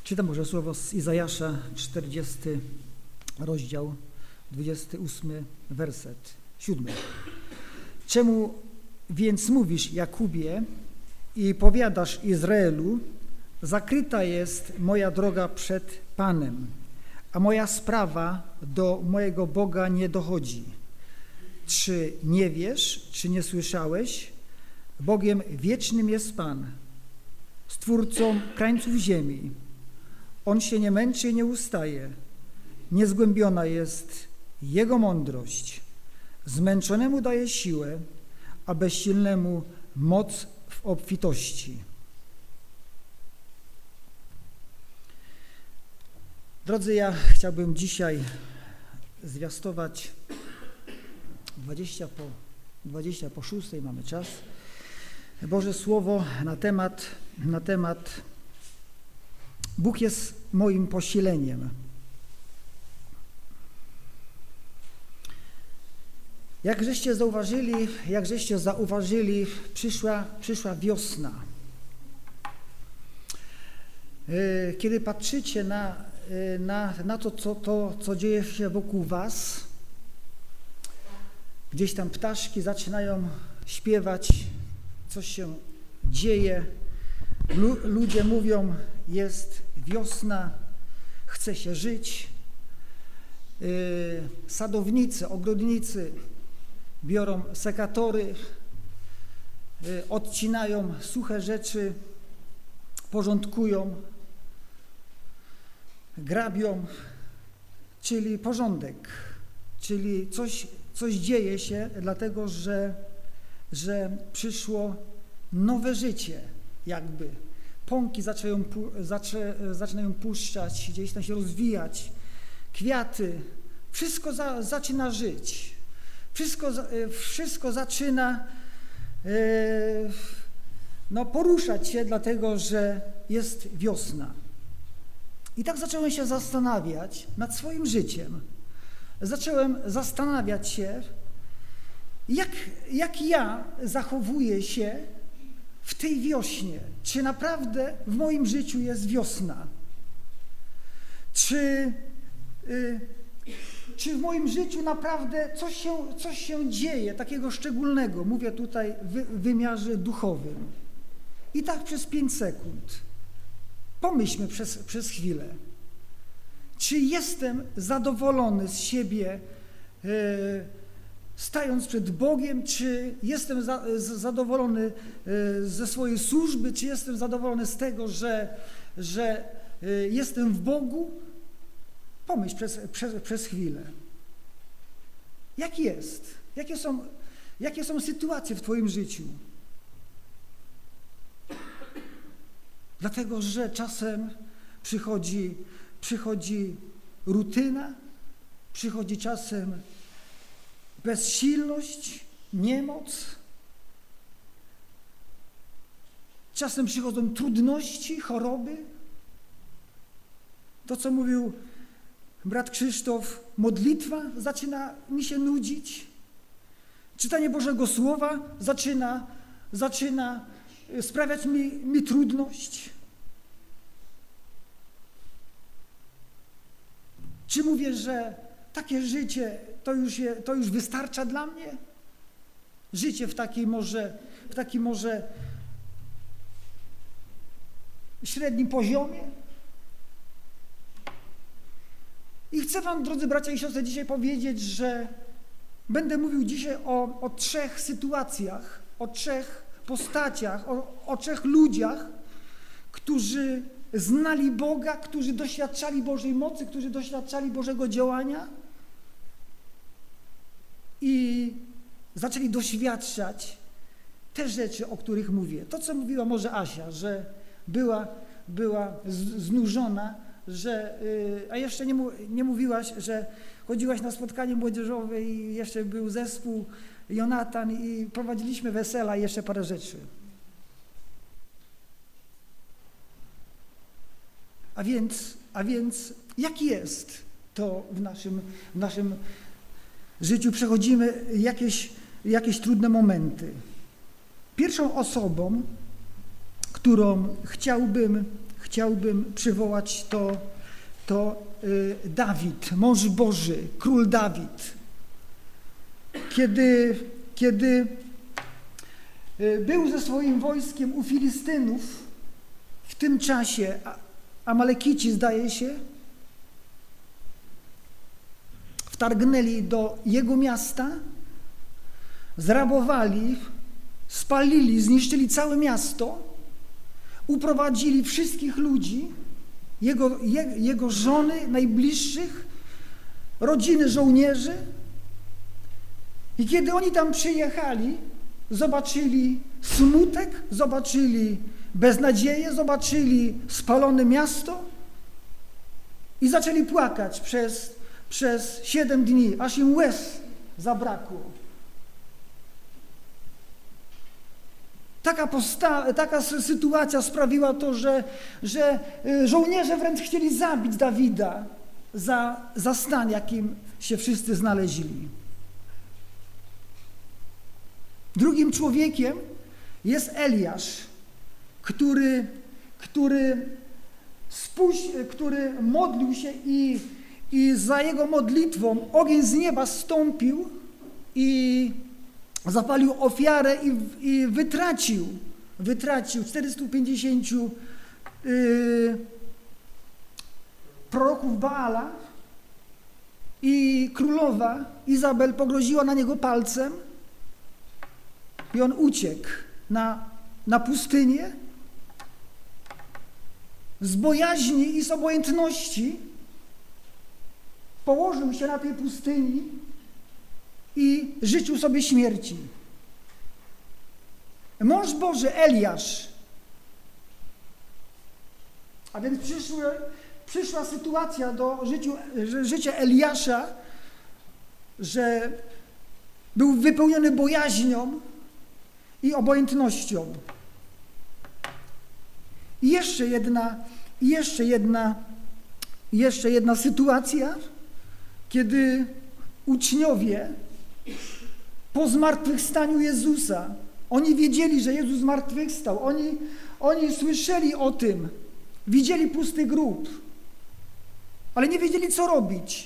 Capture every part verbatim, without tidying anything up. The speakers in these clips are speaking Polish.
Czytam Boże Słowo z Izajasza, czterdziesty rozdział, dwudziesty ósmy werset, siódmy. Czemu więc mówisz, Jakubie, i powiadasz Izraelu, zakryta jest moja droga przed Panem, a moja sprawa do mojego Boga nie dochodzi. Czy nie wiesz, czy nie słyszałeś? Bogiem wiecznym jest Pan, Stwórcą krańców ziemi. On się nie męczy i nie ustaje. Niezgłębiona jest Jego mądrość. Zmęczonemu daje siłę, a bezsilnemu moc w obfitości. Drodzy, ja chciałbym dzisiaj zwiastować dwadzieścia po, dwadzieścia po szóstej, mamy czas, Boże Słowo na temat, na temat Bóg jest moim posileniem. Jak żeście zauważyli, jak żeście zauważyli, przyszła, przyszła wiosna. Kiedy patrzycie na, na, na to, co, to, co dzieje się wokół was, gdzieś tam ptaszki zaczynają śpiewać, coś się dzieje, Lu, ludzie mówią, jest wiosna, chce się żyć. Yy, sadownicy, ogrodnicy biorą sekatory, yy, odcinają suche rzeczy, porządkują, grabią, czyli porządek, czyli coś, coś dzieje się, dlatego że, że przyszło nowe życie, jakby. Pąki zaczynają, zaczynają puszczać, gdzieś tam się rozwijać, kwiaty, wszystko za, zaczyna żyć, wszystko, wszystko zaczyna e, no, poruszać się, dlatego że jest wiosna. I tak zacząłem się zastanawiać nad swoim życiem. Zacząłem zastanawiać się, jak, jak ja zachowuję się w tej wiośnie. Czy naprawdę w moim życiu jest wiosna? Czy, y, czy w moim życiu naprawdę coś się, coś się dzieje takiego szczególnego? Mówię tutaj w wymiarze duchowym. I tak przez pięć sekund. Pomyślmy przez, przez chwilę. Czy jestem zadowolony z siebie, y, stając przed Bogiem, czy jestem za, z, zadowolony y, ze swojej służby, czy jestem zadowolony z tego, że, że y, jestem w Bogu? Pomyśl przez, przez, przez chwilę. Jak jest? Jakie są, jakie są sytuacje w twoim życiu? Dlatego, że czasem przychodzi, przychodzi rutyna, przychodzi czasem bezsilność, niemoc. Czasem przychodzą trudności, choroby. To, co mówił brat Krzysztof, modlitwa zaczyna mi się nudzić. Czytanie Bożego Słowa zaczyna, zaczyna sprawiać mi, mi trudność. Czy mówię, że takie życie to już, je, to już wystarcza dla mnie? Życie w takiej może, w takim może średnim poziomie? I chcę wam, drodzy bracia i siostry, dzisiaj powiedzieć, że będę mówił dzisiaj o, o trzech sytuacjach, o trzech postaciach, o, o trzech ludziach, którzy znali Boga, którzy doświadczali Bożej mocy, którzy doświadczali Bożego działania i zaczęli doświadczać te rzeczy, o których mówię. To, co mówiła może Asia, że była, była znużona, że, yy, a jeszcze nie, nie mówiłaś, że chodziłaś na spotkanie młodzieżowe i jeszcze był zespół Jonatan i prowadziliśmy wesela i jeszcze parę rzeczy. A więc, a więc jak jest to w naszym, w naszym życiu? Przechodzimy jakieś, jakieś trudne momenty. Pierwszą osobą, którą chciałbym, chciałbym przywołać, to, to Dawid, mąż Boży, król Dawid. Kiedy, kiedy był ze swoim wojskiem u Filistynów, w tym czasie Amalekici, zdaje się, wtargnęli do jego miasta, zrabowali, spalili, zniszczyli całe miasto, uprowadzili wszystkich ludzi, jego, je, jego żony, najbliższych, rodziny żołnierzy. I kiedy oni tam przyjechali, zobaczyli smutek, zobaczyli beznadzieję, zobaczyli spalone miasto i zaczęli płakać przez, przez siedem dni, aż im łez zabrakło. Taka, posta- taka sytuacja sprawiła to, że, że żołnierze wręcz chcieli zabić Dawida za, za stan, jakim się wszyscy znaleźli. Drugim człowiekiem jest Eliasz, który, który, spuś, który modlił się i, i za jego modlitwą ogień z nieba zstąpił i zapalił ofiarę i, i wytracił, wytracił czterystu pięćdziesięciu yy, proroków Baala i królowa Izabel pogroziła na niego palcem i on uciekł na, na pustynię. Z bojaźni i z obojętności położył się na tej pustyni i życzył sobie śmierci. Mąż Boży Eliasz, a więc przyszły, przyszła sytuacja do życiu, życia Eliasza, że był wypełniony bojaźnią i obojętnością. I jeszcze jedna, jeszcze jedna, jeszcze jedna sytuacja, kiedy uczniowie po zmartwychwstaniu Jezusa, oni wiedzieli, że Jezus zmartwychwstał, oni, oni słyszeli o tym, widzieli pusty grób, ale nie wiedzieli, co robić.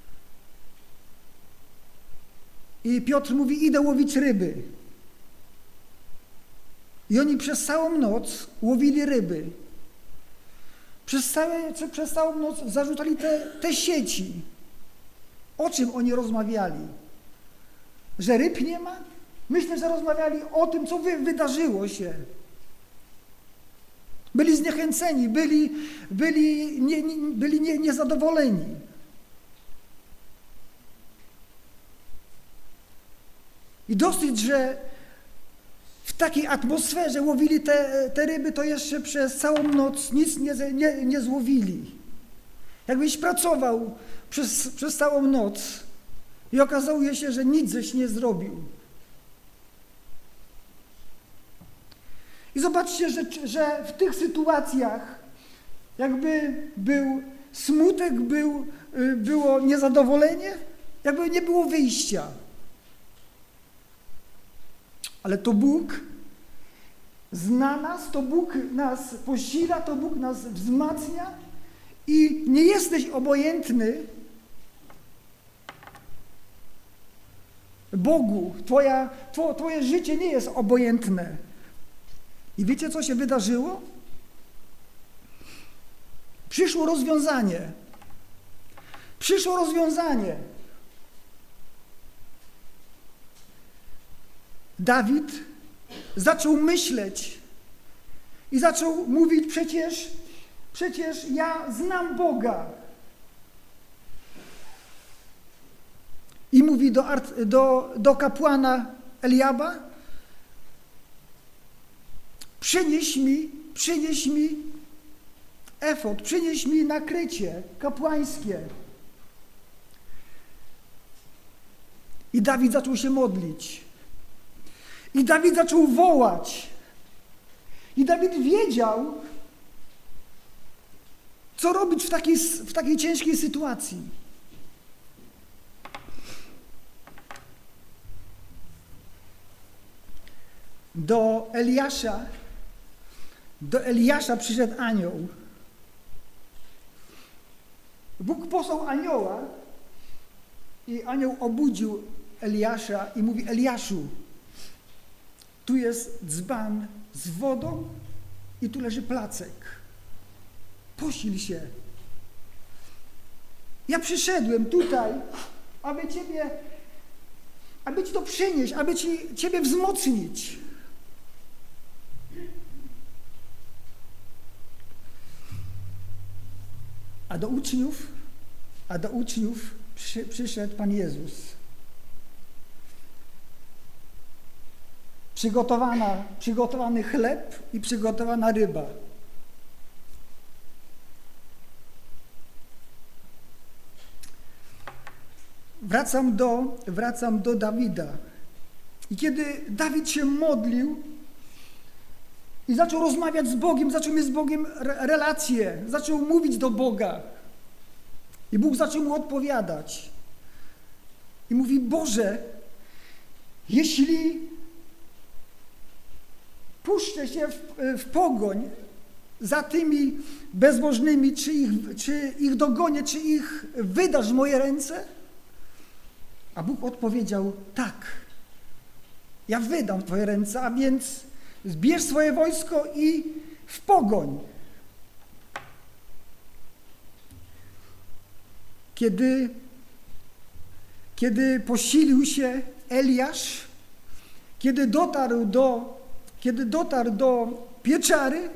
I Piotr mówi, idę łowić ryby. I oni przez całą noc łowili ryby. Przez, całe, przez całą noc zarzucali te, te sieci. O czym oni rozmawiali? Że ryb nie ma? Myślę, że rozmawiali o tym, co wy, wydarzyło się. Byli zniechęceni, byli, byli, nie, nie, byli nie, niezadowoleni. I dosyć, że w takiej atmosferze łowili te, te ryby, to jeszcze przez całą noc nic nie, nie, nie złowili. Jakbyś pracował przez, przez całą noc i okazuje się, że nic żeś nie zrobił. I zobaczcie, że, że w tych sytuacjach jakby był smutek, był, było niezadowolenie, jakby nie było wyjścia. Ale to Bóg zna nas, to Bóg nas posila, to Bóg nas wzmacnia i nie jesteś obojętny Bogu. Twoja, two, twoje życie nie jest obojętne. I wiecie, co się wydarzyło? Przyszło rozwiązanie. Przyszło rozwiązanie. Dawid zaczął myśleć i zaczął mówić, przecież, przecież ja znam Boga. I mówi do, do, do kapłana Eliaba, przynieś mi, przynieś mi efod, przynieś mi nakrycie kapłańskie. I Dawid zaczął się modlić. I Dawid zaczął wołać. I Dawid wiedział, co robić w takiej, w takiej ciężkiej sytuacji. Do Eliasza, do Eliasza przyszedł anioł Bóg posłał anioła i anioł obudził Eliasza i mówi: Eliaszu, tu jest dzban z wodą i tu leży placek. Posil się. Ja przyszedłem tutaj, aby Ciebie, aby Ci to przynieść, aby ci, Ciebie wzmocnić. A do uczniów, a do uczniów przy, przyszedł Pan Jezus. Przygotowana, przygotowany chleb i przygotowana ryba. Wracam do, wracam do Dawida. I kiedy Dawid się modlił i zaczął rozmawiać z Bogiem, zaczął mieć z Bogiem re- relacje, zaczął mówić do Boga. I Bóg zaczął mu odpowiadać. I mówi: Boże, jeśli puszczę się w, w pogoń za tymi bezbożnymi, czy ich, czy ich dogonię, czy ich wydasz w moje ręce? A Bóg odpowiedział: tak, ja wydam w twoje ręce, a więc zbierz swoje wojsko i w pogoń. Kiedy, kiedy posilił się Eliasz, kiedy dotarł do, kiedy dotarł do pieczary,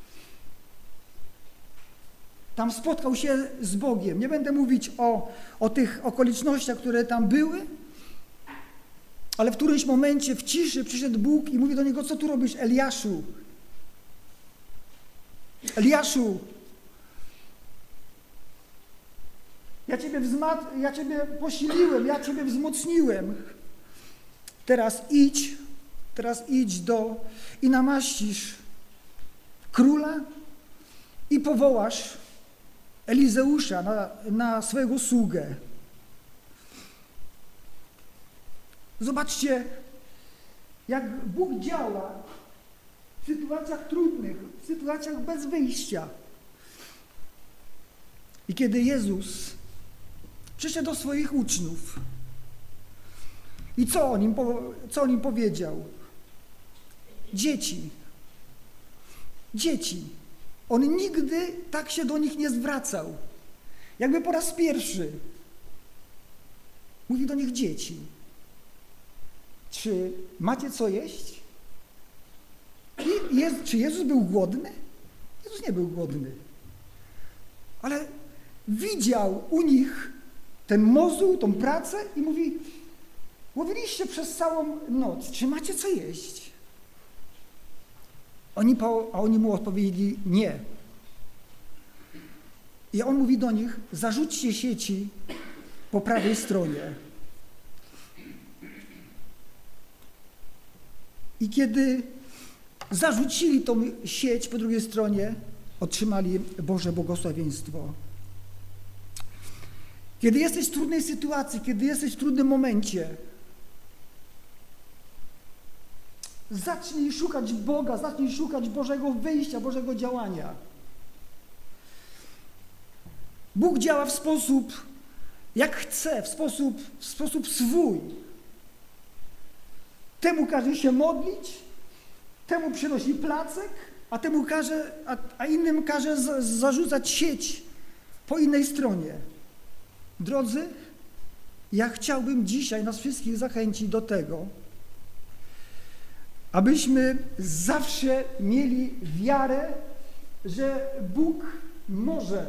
tam spotkał się z Bogiem. Nie będę mówić o, o tych okolicznościach, które tam były, ale w którymś momencie w ciszy przyszedł Bóg i mówi do niego: co tu robisz, Eliaszu? Eliaszu, ja Ciebie wzmat- ja Ciebie posiliłem, ja Ciebie wzmocniłem. Teraz idź, teraz idź do i namaścisz króla i powołasz Elizeusza na, na swojego sługę. Zobaczcie, jak Bóg działa w sytuacjach trudnych, w sytuacjach bez wyjścia. I kiedy Jezus przyszedł do swoich uczniów i co on im, po, co on im powiedział? Dzieci, dzieci. On nigdy tak się do nich nie zwracał. Jakby po raz pierwszy mówi do nich: dzieci. Czy macie co jeść? I jest, czy Jezus był głodny? Jezus nie był głodny. Ale widział u nich ten mozuł, tą pracę i mówi: łowiliście przez całą noc, czy macie co jeść? Oni po, a oni mu odpowiedzieli: nie. I on mówi do nich: zarzućcie sieci po prawej stronie. I kiedy zarzucili tą sieć po drugiej stronie, otrzymali Boże błogosławieństwo. Kiedy jesteś w trudnej sytuacji, kiedy jesteś w trudnym momencie, zacznij szukać Boga, zacznij szukać Bożego wyjścia, Bożego działania. Bóg działa w sposób, jak chce, w sposób, w sposób swój. Temu każe się modlić, temu przynosi placek, a temu każe, a, a innym każe z, zarzucać sieć po innej stronie. Drodzy, ja chciałbym dzisiaj nas wszystkich zachęcić do tego, abyśmy zawsze mieli wiarę, że Bóg może.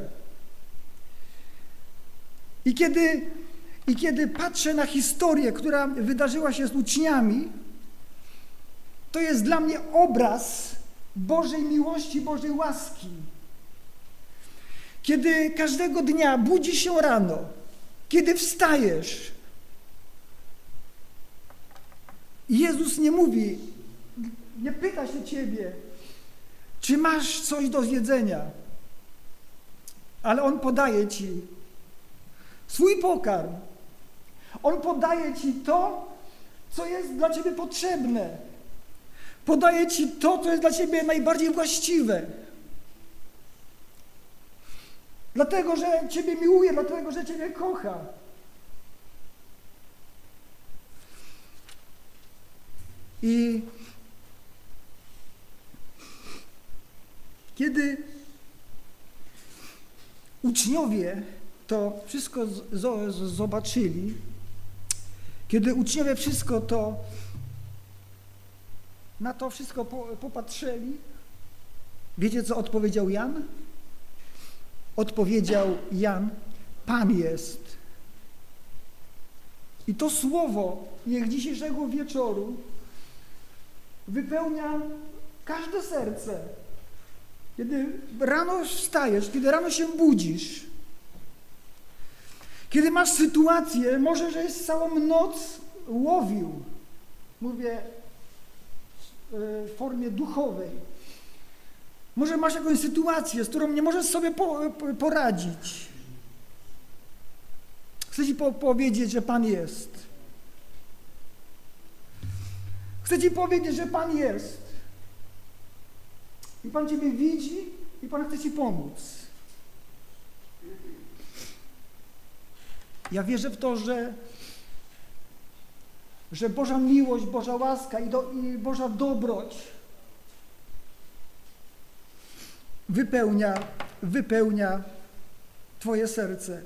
I kiedy, i kiedy patrzę na historię, która wydarzyła się z uczniami, to jest dla mnie obraz Bożej miłości, Bożej łaski. Kiedy każdego dnia budzisz się rano, kiedy wstajesz, Jezus nie mówi, nie pyta się ciebie, czy masz coś do zjedzenia, ale On podaje ci swój pokarm. On podaje ci to, co jest dla ciebie potrzebne. Podaje ci to, co jest dla ciebie najbardziej właściwe. dlatego, że Ciebie miłuje, dlatego, że Ciebie kocha. I kiedy uczniowie to wszystko z, z, z, zobaczyli, kiedy uczniowie wszystko to, na to wszystko po, popatrzyli, wiecie, co odpowiedział Jan? Odpowiedział Jan: Pan jest. I to słowo, niech dzisiejszego wieczoru wypełnia każde serce. Kiedy rano wstajesz, kiedy rano się budzisz, kiedy masz sytuację, może, że jest całą noc łowił, mówię w formie duchowej, może masz jakąś sytuację, z którą nie możesz sobie po, po, poradzić. Chcę Ci po, powiedzieć, że Pan jest. Chcę Ci powiedzieć, że Pan jest. I Pan Ciebie widzi i Pan chce Ci pomóc. Ja wierzę w to, że, że Boża miłość, Boża łaska i, do, i Boża dobroć wypełnia, wypełnia Twoje serce.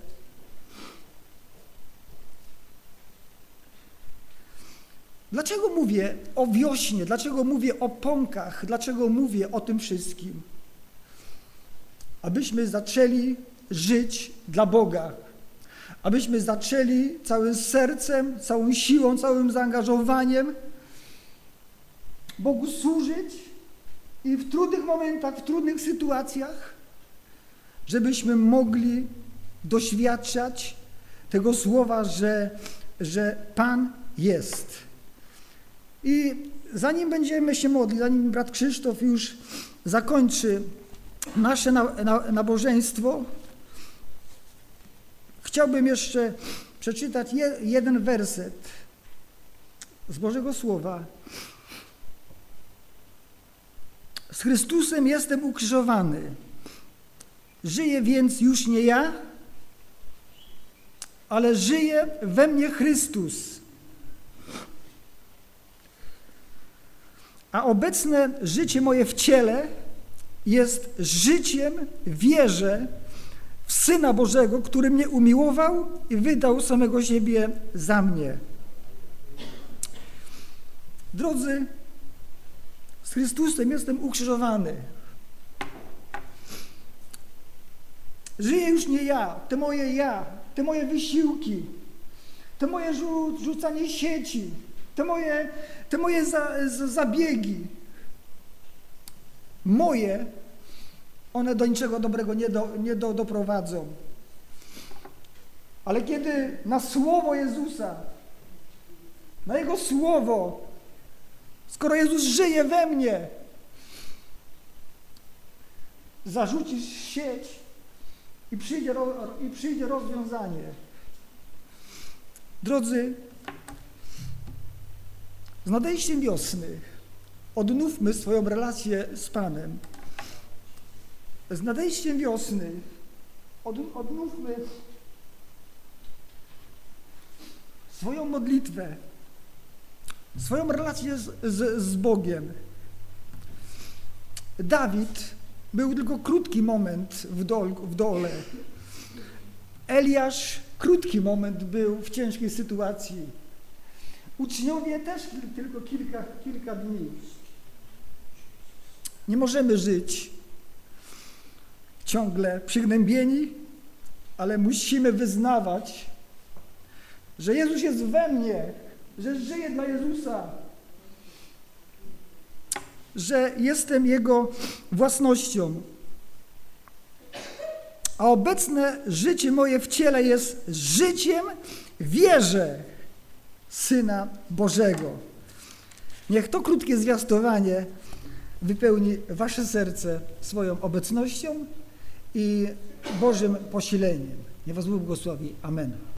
Dlaczego mówię o wiośnie? Dlaczego mówię o pąkach? Dlaczego mówię o tym wszystkim? Abyśmy zaczęli żyć dla Boga. Abyśmy zaczęli całym sercem, całą siłą, całym zaangażowaniem Bogu służyć i w trudnych momentach, w trudnych sytuacjach, żebyśmy mogli doświadczać tego słowa, że, że Pan jest. I zanim będziemy się modlić, zanim brat Krzysztof już zakończy nasze nabożeństwo, chciałbym jeszcze przeczytać je, jeden werset z Bożego Słowa. Z Chrystusem jestem ukrzyżowany. Żyję więc już nie ja, ale żyje we mnie Chrystus. A obecne życie moje w ciele jest życiem w wierze w Syna Bożego, który mnie umiłował i wydał samego siebie za mnie. Drodzy, z Chrystusem jestem ukrzyżowany. Żyję już nie ja, te moje ja, te moje wysiłki, te moje rzu- rzucanie sieci, te moje, te moje za, za, zabiegi. Moje, one do niczego dobrego nie, do, nie do, doprowadzą. Ale kiedy na słowo Jezusa, na Jego słowo, skoro Jezus żyje we mnie, zarzucisz sieć i przyjdzie, i przyjdzie rozwiązanie. Drodzy, z nadejściem wiosny odnówmy swoją relację z Panem. Z nadejściem wiosny od, odnówmy swoją modlitwę, swoją relację z, z, z Bogiem. Dawid był tylko krótki moment w, dol, w dole. Eliasz krótki moment był w ciężkiej sytuacji. Uczniowie też tylko kilka, kilka dni. Nie możemy żyć ciągle przygnębieni, ale musimy wyznawać, że Jezus jest we mnie, że żyję dla Jezusa, że jestem Jego własnością. A obecne życie moje w ciele jest życiem w wierze Syna Bożego. Niech to krótkie zwiastowanie wypełni wasze serce swoją obecnością i Bożym posileniem. Niech was Bóg błogosławi. Amen.